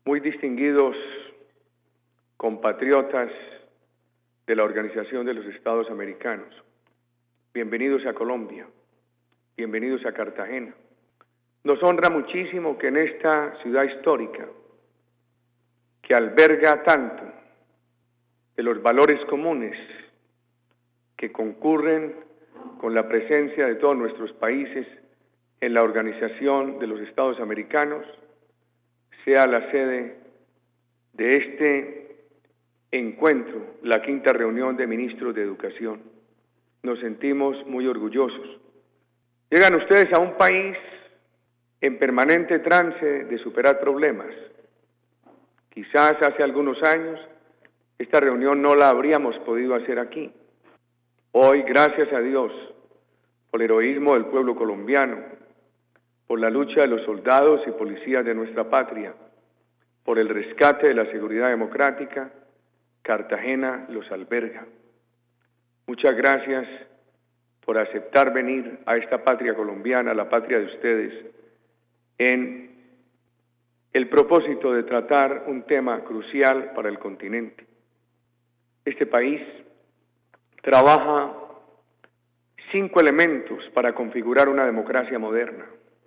muy distinguidos compatriotas de la Organización de los Estados Americanos, bienvenidos a Colombia, bienvenidos a Cartagena. Nos honra muchísimo que en esta ciudad histórica, que alberga tanto de los valores comunes que concurren con la presencia de todos nuestros países en la Organización de los Estados Americanos, sea la sede de este encuentro, la quinta reunión de ministros de Educación. Nos sentimos muy orgullosos. Llegan ustedes a un país en permanente trance de superar problemas. Quizás hace algunos años esta reunión no la habríamos podido hacer aquí. Hoy, gracias a Dios, por el heroísmo del pueblo colombiano, por la lucha de los soldados y policías de nuestra patria, por el rescate de la seguridad democrática, Cartagena los alberga. Muchas gracias por aceptar venir a esta patria colombiana, la patria de ustedes, en el propósito de tratar un tema crucial para el continente. Este país trabaja 5 elementos para configurar una democracia moderna.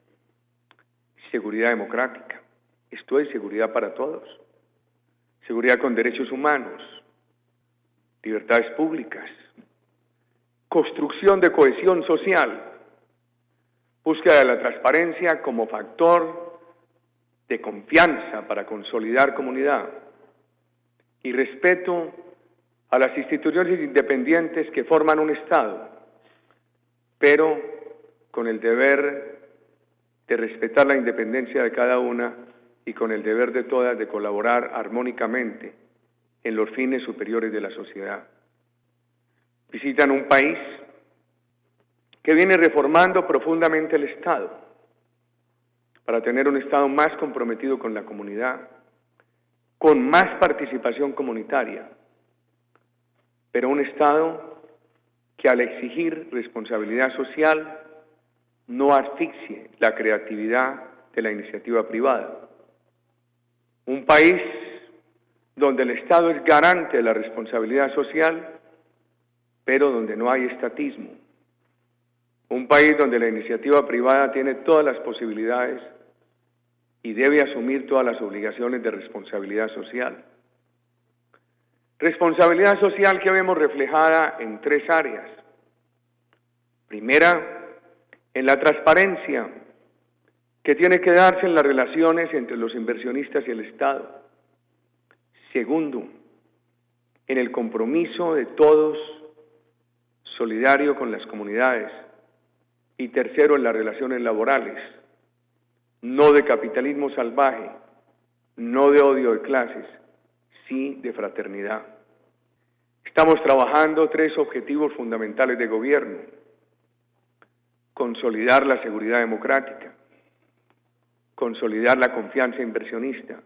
Seguridad democrática, esto es seguridad para todos. Seguridad con derechos humanos, libertades públicas, construcción de cohesión social, búsqueda de la transparencia como factor de confianza para consolidar comunidad y respeto a las instituciones independientes que forman un Estado, pero con el deber de respetar la independencia de cada una y con el deber de todas de colaborar armónicamente en los fines superiores de la sociedad. Visitan un país que viene reformando profundamente el Estado para tener un Estado más comprometido con la comunidad, con más participación comunitaria, pero un Estado que al exigir responsabilidad social no asfixie la creatividad de la iniciativa privada. Un país donde el Estado es garante de la responsabilidad social, pero donde no hay estatismo. Un país donde la iniciativa privada tiene todas las posibilidades y debe asumir todas las obligaciones de responsabilidad social. Responsabilidad social que vemos reflejada en 3 áreas. Primera, en la transparencia que tiene que darse en las relaciones entre los inversionistas y el Estado. Segundo, en el compromiso de todos solidario con las comunidades. Y tercero, en las relaciones laborales, no de capitalismo salvaje, no de odio de clases, sí de fraternidad. Estamos trabajando 3 objetivos fundamentales de gobierno: consolidar la seguridad democrática, consolidar la confianza inversionista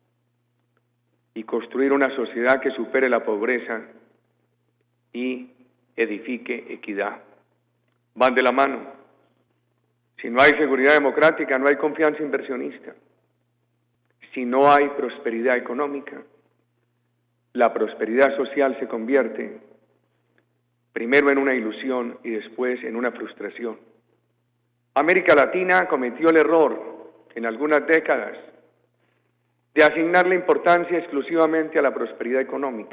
y construir una sociedad que supere la pobreza y edifique equidad. Van de la mano. Si no hay seguridad democrática, no hay confianza inversionista. Si no hay prosperidad económica, la prosperidad social se convierte primero en una ilusión y después en una frustración. América Latina cometió el error en algunas décadas de asignarle importancia exclusivamente a la prosperidad económica.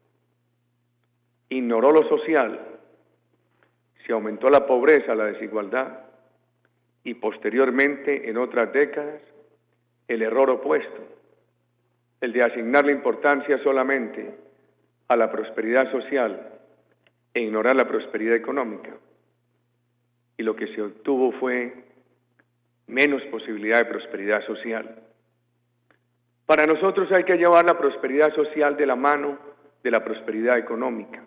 Ignoró lo social, se aumentó la pobreza, la desigualdad y posteriormente, en otras décadas, el error opuesto, el de asignarle importancia solamente a la prosperidad social e ignorar la prosperidad económica. Y lo que se obtuvo fue menos posibilidad de prosperidad social. Para nosotros hay que llevar la prosperidad social de la mano de la prosperidad económica.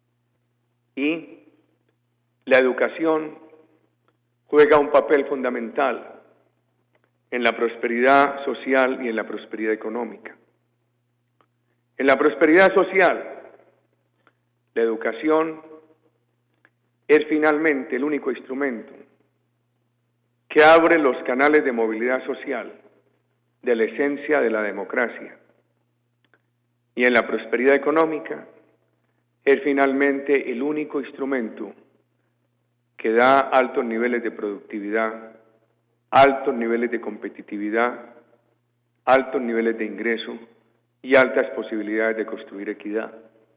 Y la educación juega un papel fundamental en la prosperidad social y en la prosperidad económica. En la prosperidad social, la educación es finalmente el único instrumento que abre los canales de movilidad social de la esencia de la democracia. Y en la prosperidad económica es finalmente el único instrumento que da altos niveles de productividad, altos niveles de competitividad, altos niveles de ingreso y altas posibilidades de construir equidad.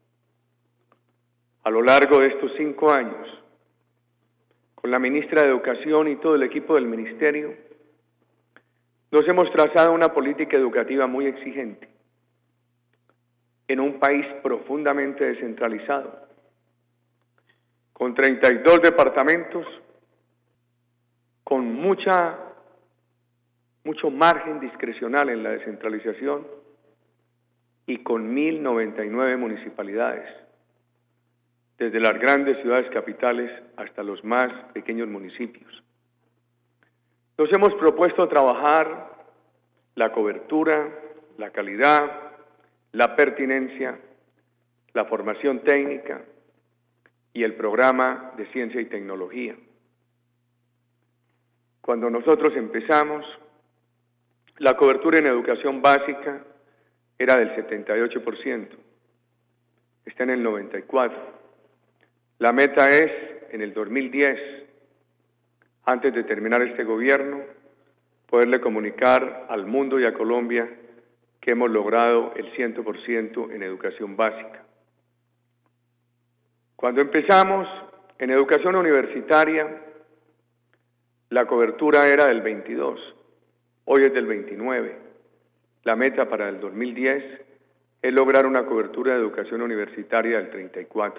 A lo largo de estos 5 años, con la ministra de Educación y todo el equipo del ministerio, nos hemos trazado una política educativa muy exigente en un país profundamente descentralizado, con 32 departamentos, con mucho margen discrecional en la descentralización y con 1.099 municipalidades, desde las grandes ciudades capitales hasta los más pequeños municipios. Nos hemos propuesto trabajar la cobertura, la calidad, la pertinencia, la formación técnica y el programa de ciencia y tecnología. Cuando nosotros empezamos, la cobertura en educación básica era del 78%, está en el 94%. La meta es, en el 2010, antes de terminar este gobierno, poderle comunicar al mundo y a Colombia que hemos logrado el 100% en educación básica. Cuando empezamos en educación universitaria, la cobertura era del 22%, hoy es del 29%. La meta para el 2010 es lograr una cobertura de educación universitaria del 34%.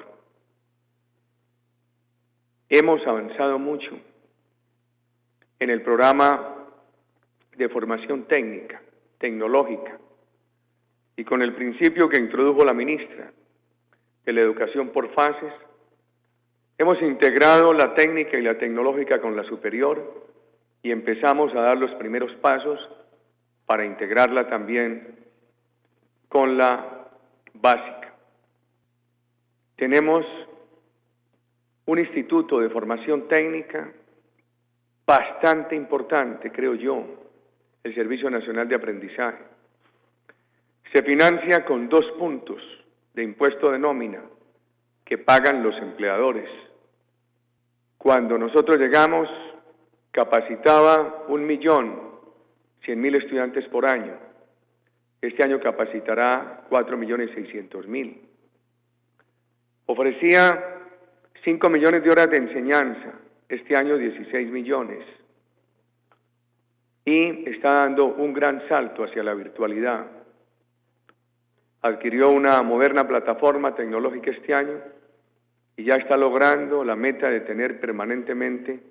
Hemos avanzado mucho en el programa de formación técnica, tecnológica, y con el principio que introdujo la ministra de la educación por fases, hemos integrado la técnica y la tecnológica con la superior y empezamos a dar los primeros pasos para integrarla también con la básica. Tenemos un instituto de formación técnica bastante importante, creo yo, el Servicio Nacional de Aprendizaje. Se financia con 2 puntos de impuesto de nómina que pagan los empleadores. Cuando nosotros llegamos, capacitaba 1.100.000 estudiantes por año. Este año capacitará 4.600.000. Ofrecía 5 millones de horas de enseñanza, este año 16 millones. Y está dando un gran salto hacia la virtualidad. Adquirió una moderna plataforma tecnológica este año y ya está logrando la meta de tener permanentemente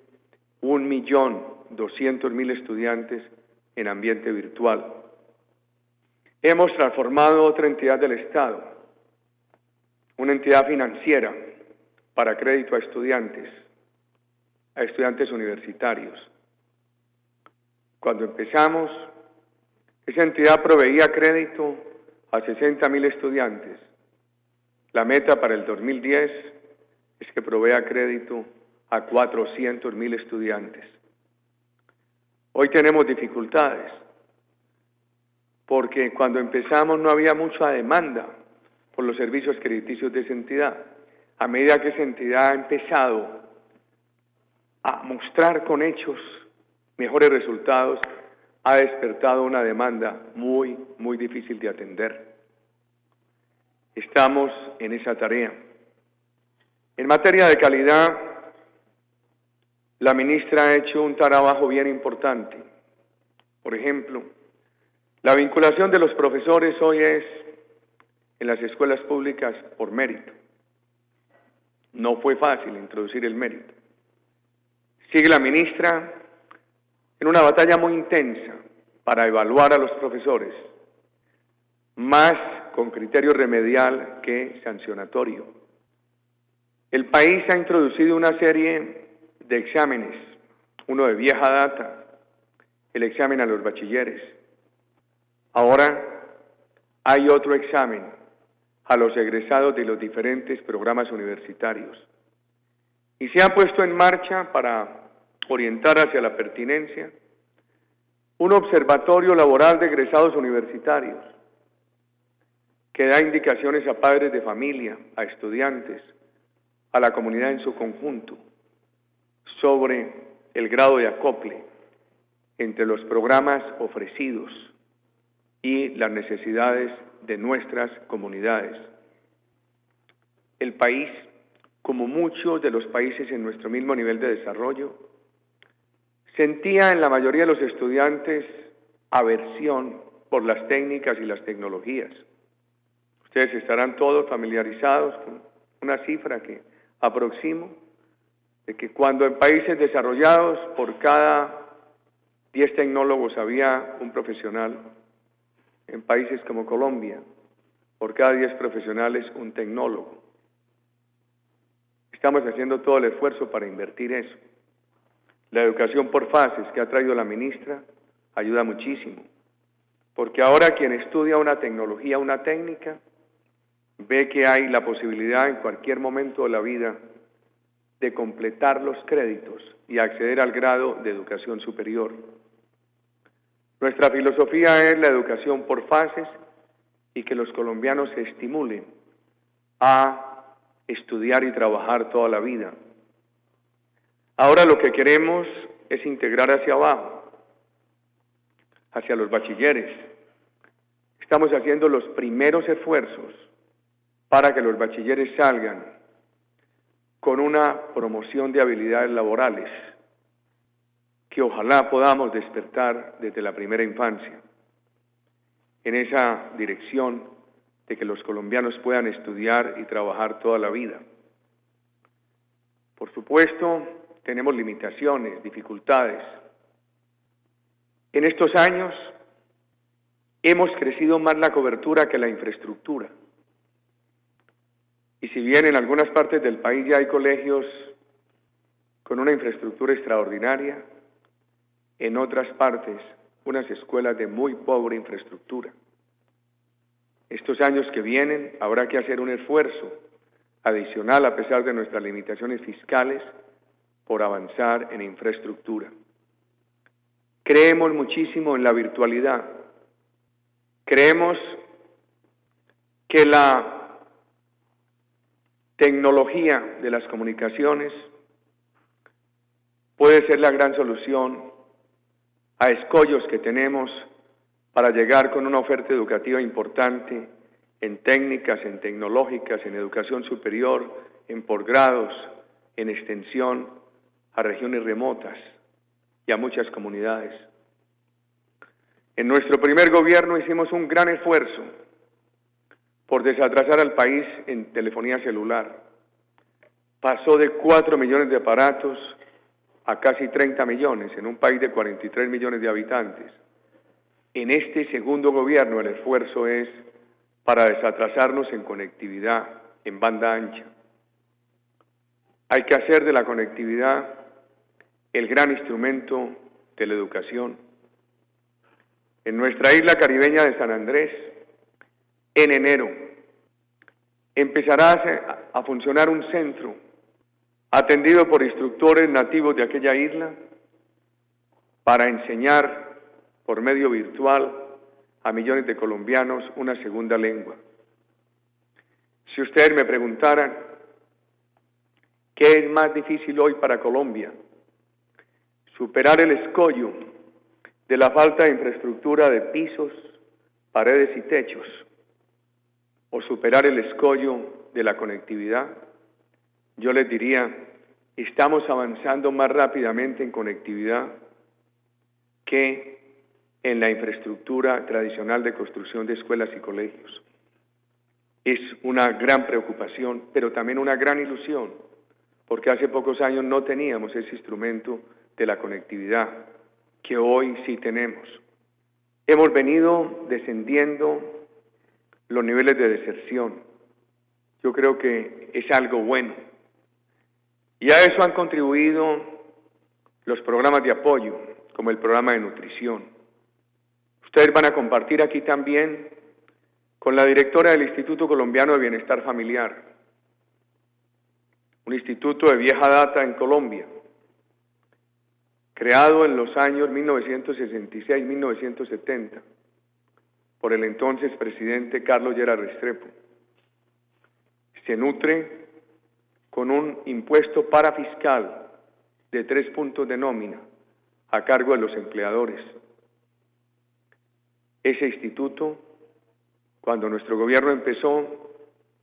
1.200.000 estudiantes en ambiente virtual. Hemos transformado otra entidad del Estado, una entidad financiera para crédito a estudiantes universitarios. Cuando empezamos, esa entidad proveía crédito a 60.000 estudiantes. La meta para el 2010 es que provea crédito a 400.000 estudiantes. Hoy tenemos dificultades, porque cuando empezamos no había mucha demanda por los servicios crediticios de esa entidad. A medida que esa entidad ha empezado a mostrar con hechos mejores resultados, ha despertado una demanda muy, muy difícil de atender. Estamos en esa tarea. En materia de calidad, la ministra ha hecho un trabajo bien importante. Por ejemplo, la vinculación de los profesores hoy es en las escuelas públicas por mérito. No fue fácil introducir el mérito. Sigue la ministra en una batalla muy intensa para evaluar a los profesores, más con criterio remedial que sancionatorio. El país ha introducido una serie de exámenes, uno de vieja data, el examen a los bachilleres. Ahora hay otro examen a los egresados de los diferentes programas universitarios. Y se ha puesto en marcha para orientar hacia la pertinencia un observatorio laboral de egresados universitarios que da indicaciones a padres de familia, a estudiantes, a la comunidad en su conjunto, sobre el grado de acople entre los programas ofrecidos y las necesidades de nuestras comunidades. El país, como muchos de los países en nuestro mismo nivel de desarrollo, sentía en la mayoría de los estudiantes aversión por las técnicas y las tecnologías. Ustedes estarán todos familiarizados con una cifra que aproximo, de que cuando en países desarrollados por cada 10 tecnólogos había un profesional, en países como Colombia, por cada 10 profesionales un tecnólogo. Estamos haciendo todo el esfuerzo para invertir eso. La educación por fases que ha traído la ministra ayuda muchísimo, porque ahora quien estudia una tecnología, una técnica, ve que hay la posibilidad en cualquier momento de la vida de completar los créditos y acceder al grado de educación superior. Nuestra filosofía es la educación por fases y que los colombianos se estimulen a estudiar y trabajar toda la vida. Ahora lo que queremos es integrar hacia abajo, hacia los bachilleres. Estamos haciendo los primeros esfuerzos para que los bachilleres salgan con una promoción de habilidades laborales que ojalá podamos despertar desde la primera infancia, en esa dirección de que los colombianos puedan estudiar y trabajar toda la vida. Por supuesto, tenemos limitaciones, dificultades. En estos años hemos crecido más la cobertura que la infraestructura. Y si bien en algunas partes del país ya hay colegios con una infraestructura extraordinaria, en otras partes unas escuelas de muy pobre infraestructura. Estos años que vienen habrá que hacer un esfuerzo adicional a pesar de nuestras limitaciones fiscales por avanzar en infraestructura. Creemos muchísimo en la virtualidad. Creemos que la tecnología de las comunicaciones puede ser la gran solución a escollos que tenemos para llegar con una oferta educativa importante en técnicas, en tecnológicas, en educación superior, en posgrados, en extensión a regiones remotas y a muchas comunidades. En nuestro primer gobierno hicimos un gran esfuerzo por desatrasar al país en telefonía celular. Pasó de 4 millones de aparatos a casi 30 millones en un país de 43 millones de habitantes. En este segundo gobierno el esfuerzo es para desatrasarnos en conectividad, en banda ancha. Hay que hacer de la conectividad el gran instrumento de la educación. En nuestra isla caribeña de San Andrés, en enero, empezará a funcionar un centro atendido por instructores nativos de aquella isla para enseñar por medio virtual a millones de colombianos una segunda lengua. Si ustedes me preguntaran qué es más difícil hoy para Colombia, superar el escollo de la falta de infraestructura de pisos, paredes y techos, o superar el escollo de la conectividad, yo les diría, estamos avanzando más rápidamente en conectividad que en la infraestructura tradicional de construcción de escuelas y colegios. Es una gran preocupación, pero también una gran ilusión, porque hace pocos años no teníamos ese instrumento de la conectividad, que hoy sí tenemos. Hemos venido descendiendo los niveles de deserción. Yo creo que es algo bueno. Y a eso han contribuido los programas de apoyo, como el programa de nutrición. Ustedes van a compartir aquí también con la directora del Instituto Colombiano de Bienestar Familiar, un instituto de vieja data en Colombia, creado en los años 1966-1970 por el entonces presidente Carlos Lleras Restrepo, se nutre con un impuesto parafiscal de 3 puntos de nómina a cargo de los empleadores. Ese instituto, cuando nuestro gobierno empezó,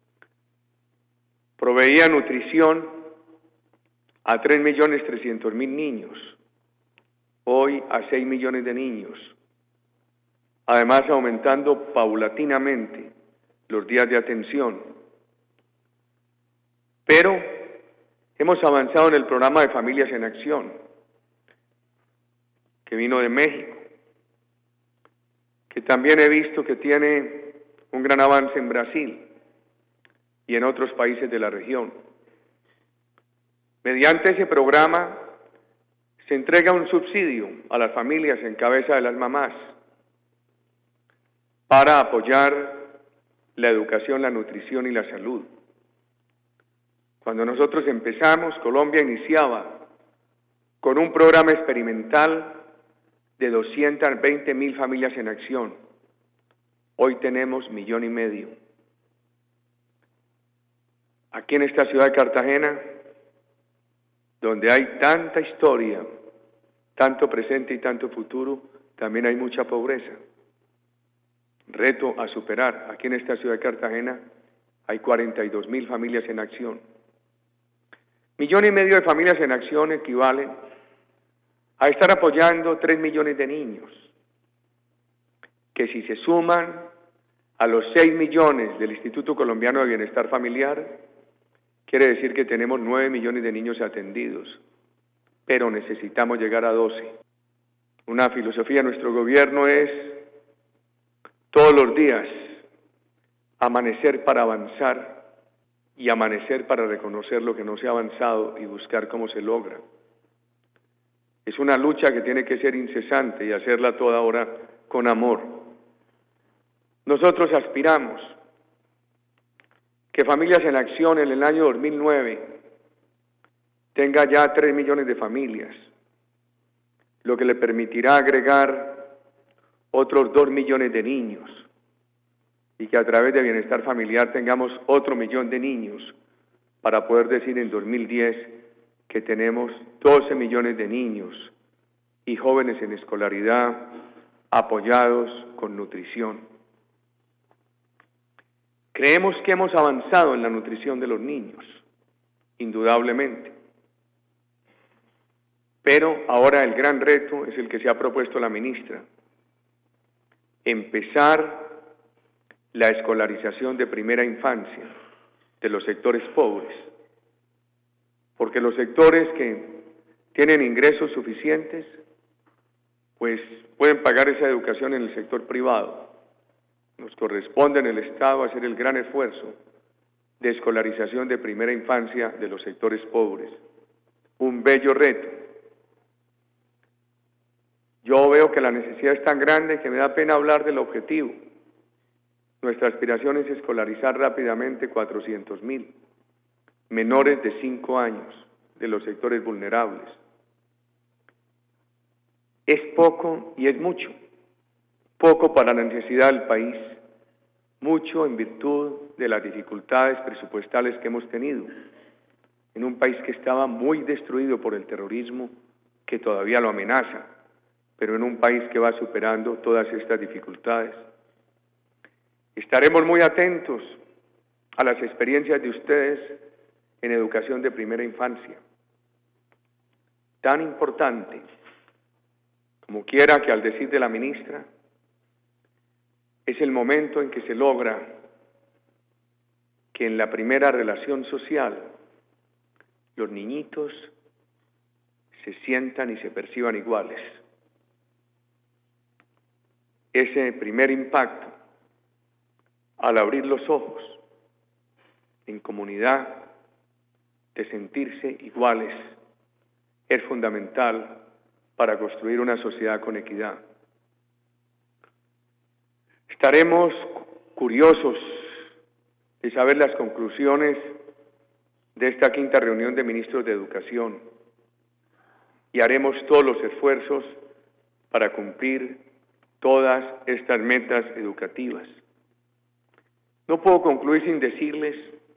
proveía nutrición a 3.300.000 niños, hoy a 6 millones de niños, además aumentando paulatinamente los días de atención. Pero hemos avanzado en el programa de Familias en Acción, que vino de México, que también he visto que tiene un gran avance en Brasil y en otros países de la región. Mediante ese programa se entrega un subsidio a las familias en cabeza de las mamás para apoyar la educación, la nutrición y la salud. Cuando nosotros empezamos, Colombia iniciaba con un programa experimental de 220.000 familias en acción. Hoy tenemos 1,5 millones. Aquí en esta ciudad de Cartagena, donde hay tanta historia, tanto presente y tanto futuro, también hay mucha pobreza. Reto a superar. Aquí en esta ciudad de Cartagena hay 42.000 familias en acción. 1,5 millones de familias en acción equivalen a estar apoyando 3 millones de niños, que si se suman a los 6 millones del Instituto Colombiano de Bienestar Familiar, quiere decir que tenemos 9 millones de niños atendidos, pero necesitamos llegar a 12. Una filosofía de nuestro gobierno es todos los días amanecer para avanzar y amanecer para reconocer lo que no se ha avanzado y buscar cómo se logra. Es una lucha que tiene que ser incesante y hacerla toda hora con amor. Nosotros aspiramos que Familias en Acción en el año 2009 tenga ya 3 millones de familias, lo que le permitirá agregar otros 2 millones de niños y que a través de Bienestar Familiar tengamos otro 1 millón de niños para poder decir en 2010 que tenemos 12 millones de niños y jóvenes en escolaridad apoyados con nutrición. Creemos que hemos avanzado en la nutrición de los niños, indudablemente. Pero ahora el gran reto es el que se ha propuesto la ministra: empezar la escolarización de primera infancia de los sectores pobres, porque los sectores que tienen ingresos suficientes, pues pueden pagar esa educación en el sector privado. Nos corresponde en el Estado hacer el gran esfuerzo de escolarización de primera infancia de los sectores pobres. Un bello reto. Yo veo que la necesidad es tan grande que me da pena hablar del objetivo. Nuestra aspiración es escolarizar rápidamente 400.000 menores de 5 años de los sectores vulnerables. Es poco y es mucho. Poco para la necesidad del país, mucho en virtud de las dificultades presupuestales que hemos tenido, en un país que estaba muy destruido por el terrorismo, que todavía lo amenaza, pero en un país que va superando todas estas dificultades. Estaremos muy atentos a las experiencias de ustedes en educación de primera infancia, tan importante como quiera que al decir de la ministra, es el momento en que se logra que en la primera relación social los niñitos se sientan y se perciban iguales. Ese primer impacto, al abrir los ojos en comunidad, de sentirse iguales, es fundamental para construir una sociedad con equidad. Estaremos curiosos de saber las conclusiones de esta 5ª reunión de ministros de Educación. Y y haremos todos los esfuerzos para cumplir todas estas metas educativas. No puedo concluir sin decirles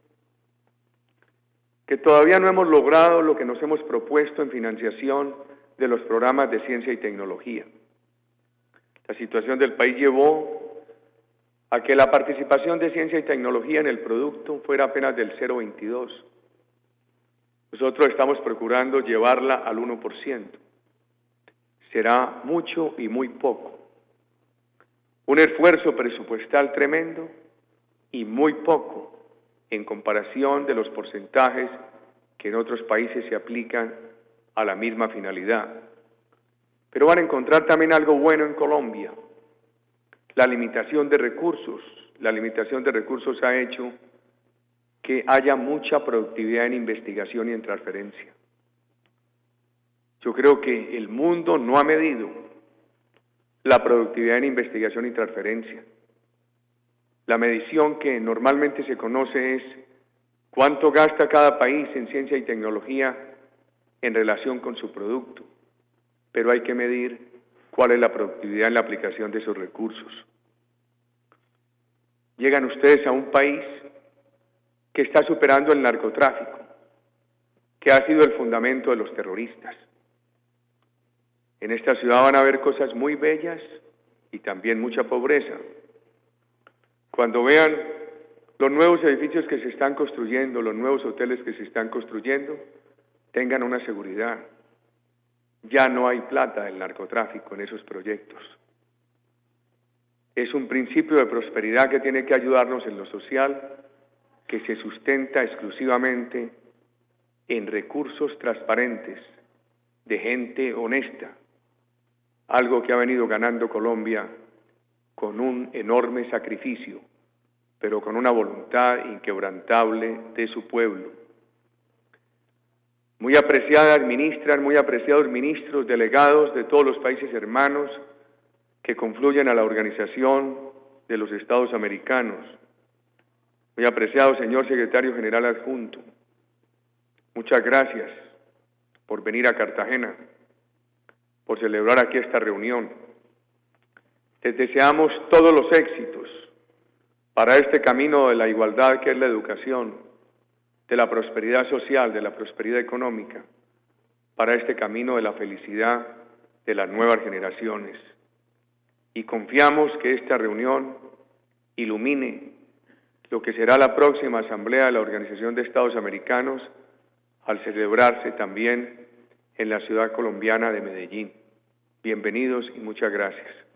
que todavía no hemos logrado lo que nos hemos propuesto en financiación de los programas de ciencia y tecnología. La situación del país llevó a que la participación de ciencia y tecnología en el producto fuera apenas del 0,22. Nosotros estamos procurando llevarla al 1%. Será mucho y muy poco. Un esfuerzo presupuestal tremendo y muy poco en comparación de los porcentajes que en otros países se aplican a la misma finalidad. Pero van a encontrar también algo bueno en Colombia. La limitación de recursos. La limitación de recursos ha hecho que haya mucha productividad en investigación y en transferencia. Yo creo que el mundo no ha medido la productividad en investigación y transferencia. La medición que normalmente se conoce es cuánto gasta cada país en ciencia y tecnología en relación con su producto, pero hay que medir cuál es la productividad en la aplicación de esos recursos. Llegan ustedes a un país que está superando el narcotráfico, que ha sido el fundamento de los terroristas. En esta ciudad van a ver cosas muy bellas y también mucha pobreza. Cuando vean los nuevos edificios que se están construyendo, los nuevos hoteles que se están construyendo, tengan una seguridad. Ya no hay plata del narcotráfico en esos proyectos. Es un principio de prosperidad que tiene que ayudarnos en lo social, que se sustenta exclusivamente en recursos transparentes de gente honesta, algo que ha venido ganando Colombia con un enorme sacrificio, pero con una voluntad inquebrantable de su pueblo. Muy apreciadas ministras, muy apreciados ministros, delegados de todos los países hermanos que confluyen a la Organización de los Estados Americanos, muy apreciado señor secretario general adjunto, muchas gracias por venir a Cartagena, por celebrar aquí esta reunión. Les deseamos todos los éxitos para este camino de la igualdad que es la educación, de la prosperidad social, de la prosperidad económica, para este camino de la felicidad de las nuevas generaciones. Y confiamos que esta reunión ilumine lo que será la próxima Asamblea de la Organización de Estados Americanos al celebrarse también en la ciudad colombiana de Medellín. Bienvenidos y muchas gracias.